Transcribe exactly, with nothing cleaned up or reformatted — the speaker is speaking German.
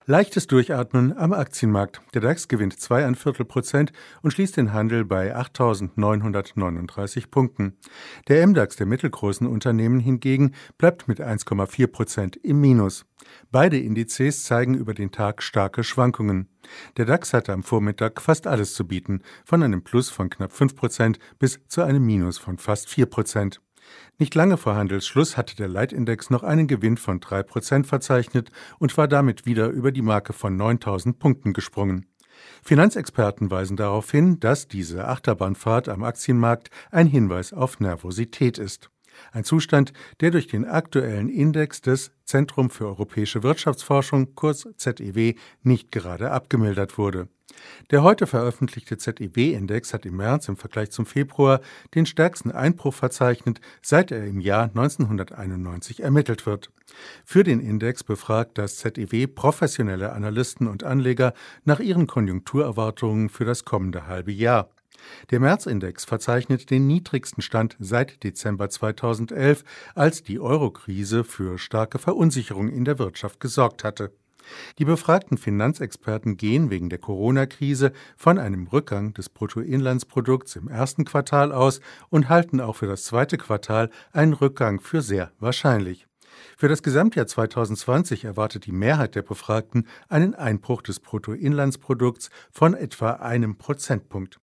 Leichtes Durchatmen am Aktienmarkt. Der DAX gewinnt zwei Komma fünf Prozent und schließt den Handel bei achttausendneunhundertneununddreißig Punkten. Der M DAX der mittelgroßen Unternehmen hingegen bleibt mit eins Komma vier Prozent im Minus. Beide Indizes zeigen über den Tag starke Schwankungen. Der DAX hatte am Vormittag fast alles zu bieten, von einem Plus von knapp fünf Prozent bis zu einem Minus von fast vier Prozent. Nicht lange vor Handelsschluss hatte der Leitindex noch einen Gewinn von drei Prozent verzeichnet und war damit wieder über die Marke von neuntausend Punkten gesprungen. Finanzexperten weisen darauf hin, dass diese Achterbahnfahrt am Aktienmarkt ein Hinweis auf Nervosität ist. Ein Zustand, der durch den aktuellen Index des Zentrum für Europäische Wirtschaftsforschung, kurz Z E W, nicht gerade abgemildert wurde. Der heute veröffentlichte Z E W-Index hat im März im Vergleich zum Februar den stärksten Einbruch verzeichnet, seit er im Jahr neunzehnhunderteinundneunzig ermittelt wird. Für den Index befragt das Z E W professionelle Analysten und Anleger nach ihren Konjunkturerwartungen für das kommende halbe Jahr. Der März-Index verzeichnet den niedrigsten Stand seit Dezember zweitausendelf, als die Euro-Krise für starke Verunsicherung in der Wirtschaft gesorgt hatte. Die befragten Finanzexperten gehen wegen der Corona-Krise von einem Rückgang des Bruttoinlandsprodukts im ersten Quartal aus und halten auch für das zweite Quartal einen Rückgang für sehr wahrscheinlich. Für das Gesamtjahr zweitausendzwanzig erwartet die Mehrheit der Befragten einen Einbruch des Bruttoinlandsprodukts von etwa einem Prozentpunkt.